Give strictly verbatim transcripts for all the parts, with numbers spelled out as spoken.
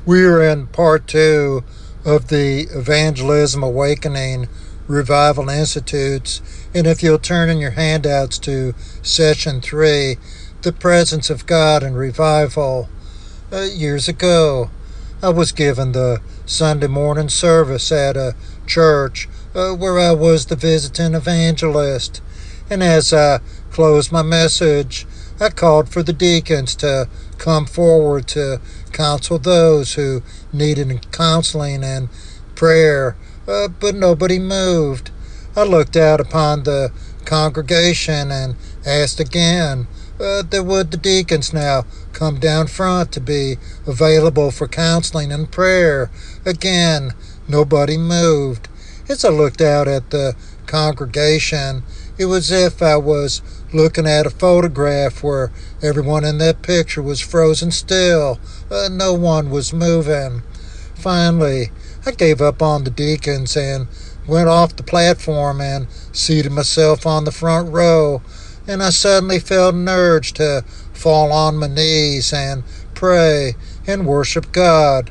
We're in part two of the Evangelism Awakening Revival Institutes, and if you'll turn in your handouts to session three, The Presence of God in Revival. Uh, years ago, I was given the Sunday morning service at a church uh, where I was the visiting evangelist, and as I closed my message, I called for the deacons to come forward to counsel those who needed counseling and prayer, uh, but nobody moved. I looked out upon the congregation and asked again uh, that would the deacons now come down front to be available for counseling and prayer. Again, nobody moved. As I looked out at the congregation, it was as if I was looking at a photograph where everyone in that picture was frozen still. Uh, no one was moving. Finally, I gave up on the deacons and went off the platform and seated myself on the front row, and I suddenly felt an urge to fall on my knees and pray and worship God.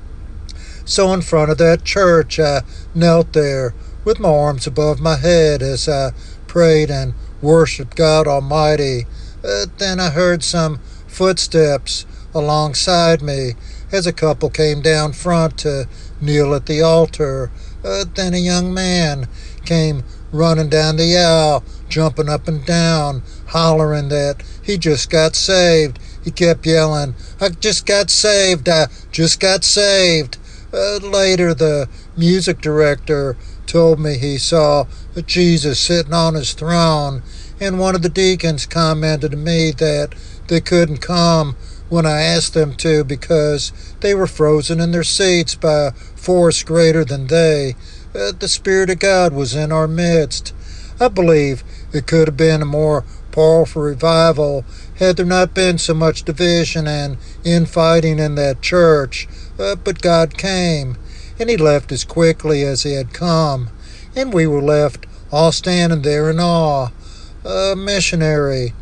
So in front of that church, I knelt there with my arms above my head as I prayed and worshiped God Almighty. Uh, then I heard some footsteps alongside me as a couple came down front to kneel at the altar. Uh, then a young man came running down the aisle, jumping up and down, hollering that he just got saved. He kept yelling, "I just got saved, I just got saved." Uh, later, the music director told me he saw Jesus sitting on his throne, and one of the deacons commented to me that they couldn't come when I asked them to because they were frozen in their seats by a force greater than they. Uh, the Spirit of God was in our midst. I believe it could have been a more powerful revival had there not been so much division and infighting in that church. Uh, but God came, and He left as quickly as He had come, and we were left all standing there in awe. A missionary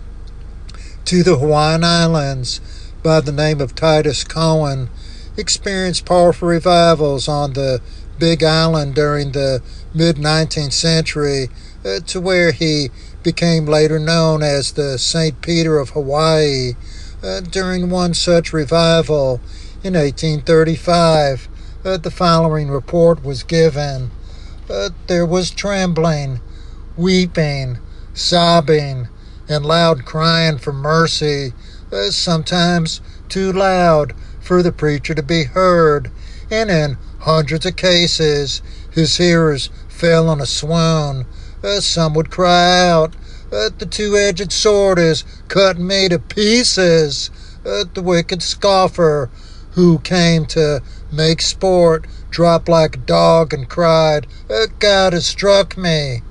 to the Hawaiian Islands by the name of Titus Cohen experienced powerful revivals on the Big Island during the mid-nineteenth century, uh, to where he became later known as the Saint Peter of Hawaii. Uh, during one such revival in eighteen thirty-five, uh, the following report was given. Uh, there was trembling, weeping, sobbing, and loud crying for mercy, uh, sometimes too loud for the preacher to be heard, and in hundreds of cases his hearers fell in a swoon. Uh, some would cry out, uh, "The two-edged sword is cutting me to pieces." Uh, the wicked scoffer who came to make sport dropped like a dog and cried, uh, "God has struck me."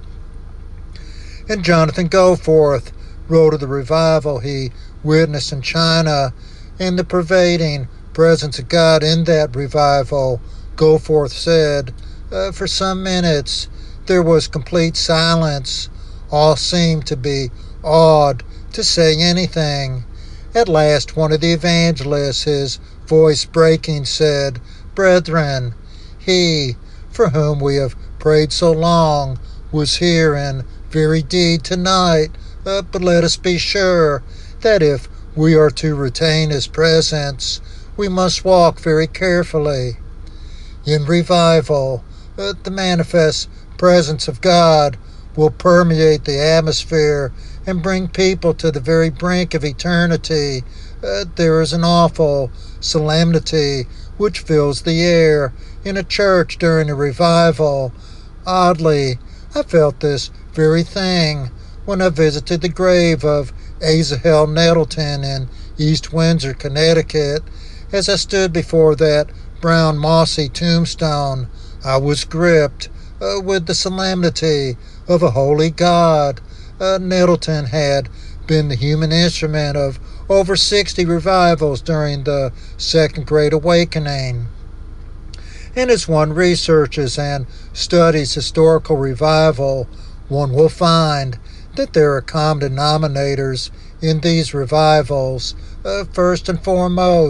And Jonathan Goforth wrote of the revival he witnessed in China and the pervading presence of God in that revival. Goforth said, uh, "For some minutes there was complete silence. All seemed to be awed to say anything. At last one of the evangelists, his voice breaking, said, 'Brethren, He for whom we have prayed so long was here in very deed tonight, uh, but let us be sure that if we are to retain His presence, we must walk very carefully.'" In revival, uh, the manifest presence of God will permeate the atmosphere and bring people to the very brink of eternity. Uh, there is an awful solemnity which fills the air in a church during a revival. Oddly, I felt this very thing when I visited the grave of Asahel Nettleton in East Windsor, Connecticut. As I stood before that brown mossy tombstone, I was gripped uh, with the solemnity of a holy God. Uh, Nettleton had been the human instrument of over sixty revivals during the Second Great Awakening. And as one researches and studies historical revival, one will find that there are common denominators in these revivals. Uh, first and foremost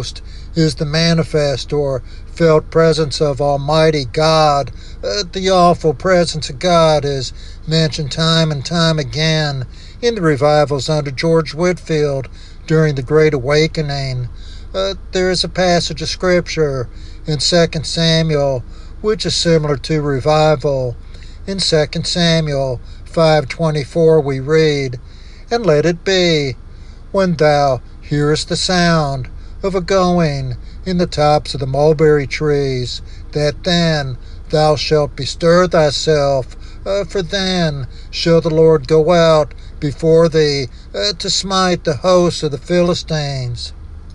is the manifest or felt presence of Almighty God. Uh, the awful presence of God is mentioned time and time again in the revivals under George Whitefield during the Great Awakening. Uh, there is a passage of Scripture in Second Samuel which is similar to revival. In Second Samuel five twenty-four we read, "And let it be, when thou hearest the sound of a going in the tops of the mulberry trees, that then thou shalt bestir thyself, uh, for then shall the Lord go out before thee uh, to smite the hosts of the Philistines."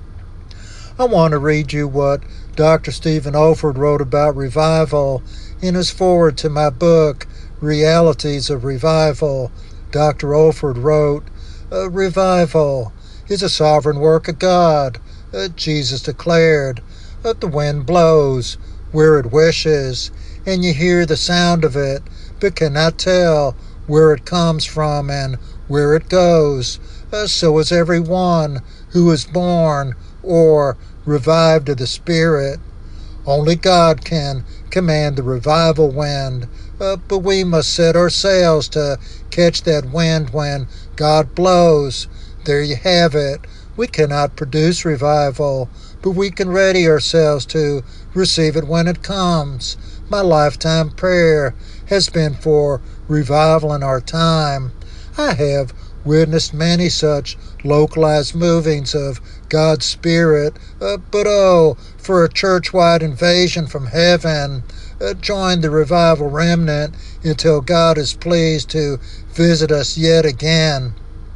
I want to read you what Doctor Stephen Olford wrote about revival in his foreword to my book, Realities of Revival. Doctor Olford wrote, uh, "Revival is a sovereign work of God. Uh, Jesus declared that the wind blows where it wishes, and you hear the sound of it, but cannot tell where it comes from and where it goes. Uh, so is every one who is born or revived of the Spirit. Only God can command the revival wind, uh, but we must set our sails to catch that wind when God blows. There you have it. We cannot produce revival, but we can ready ourselves to receive it when it comes. My lifetime prayer has been for revival in our time. I have witnessed many such localized movings of God's Spirit, uh, but oh, for a church-wide invasion from heaven. Uh, join the revival remnant until God is pleased to visit us yet again.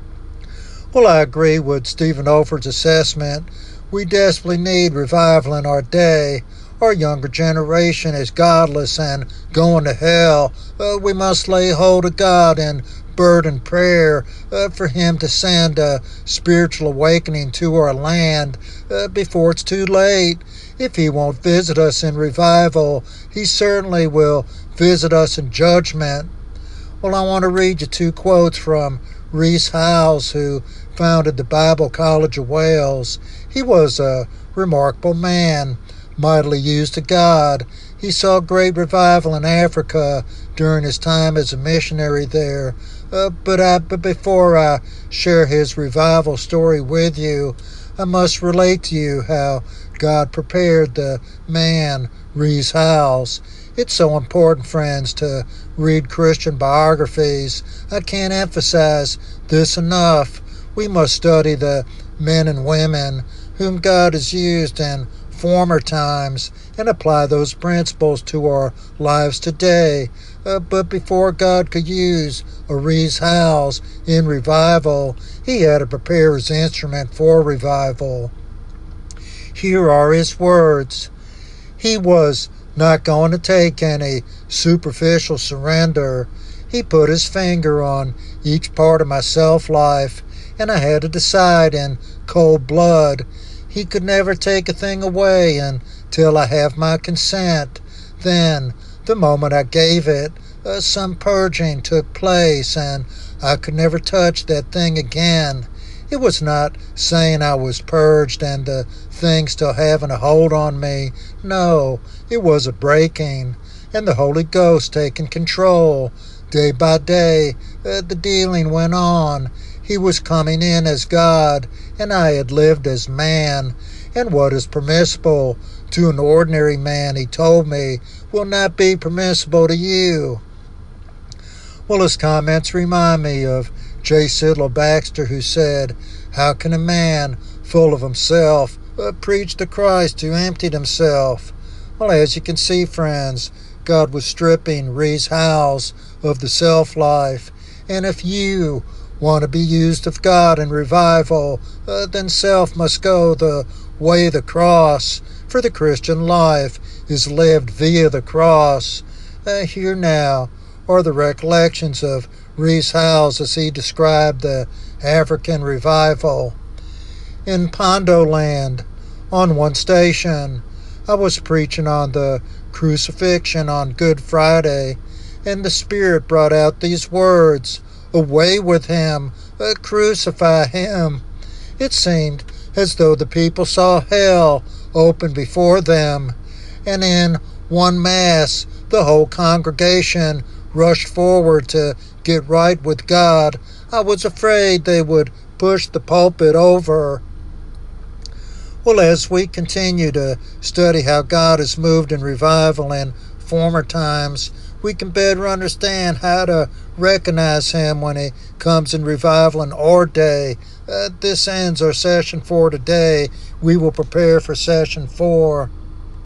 Well, I agree with Stephen Olford's assessment. We desperately need revival in our day. Our younger generation is godless and going to hell. Uh, we must lay hold of God and burden prayer uh, for Him to send a spiritual awakening to our land uh, before it's too late. If He won't visit us in revival, He certainly will visit us in judgment. Well, I want to read you two quotes from Rees Howells, who founded the Bible College of Wales. He was a remarkable man, mightily used of God. He saw great revival in Africa during his time as a missionary there. Uh, but, I, but before I share his revival story with you, I must relate to you how God prepared the man, Rees Howells. It's so important, friends, to read Christian biographies. I can't emphasize this enough. We must study the men and women whom God has used in former times and apply those principles to our lives today. Uh, but before God could use a Rees Howells in revival, He had to prepare His instrument for revival. Here are His words. He was not going to take any superficial surrender. He put His finger on each part of my self-life, and I had to decide in cold blood. He could never take a thing away until I have my consent. Then, the moment I gave it, uh, some purging took place, and I could never touch that thing again. It was not saying I was purged and the thing still having a hold on me. No, it was a breaking, and the Holy Ghost taking control. Day by day, uh, the dealing went on. He was coming in as God, and I had lived as man. And what is permissible to an ordinary man, He told me, will not be permissible to you. Well, his comments remind me of J. Sidlow Baxter, who said, "How can a man full of himself uh, preach the Christ who emptied himself?" Well, as you can see, friends, God was stripping Rees Howells of the self-life. And if you want to be used of God in revival, uh, then self must go the way of the cross, for the Christian life is lived via the cross. Uh, here now are the recollections of Rees Howells as he described the African revival. In Pondoland, on one station, I was preaching on the crucifixion on Good Friday, and the Spirit brought out these words, "Away with Him, uh, crucify Him." It seemed as though the people saw hell open before them, and in one mass the whole congregation rushed forward to get right with God. I was afraid they would push the pulpit over. Well, as we continue to study how God has moved in revival in former times, we can better understand how to recognize Him when He comes in revival in our day. Uh, this ends our session for today. We will prepare for session four.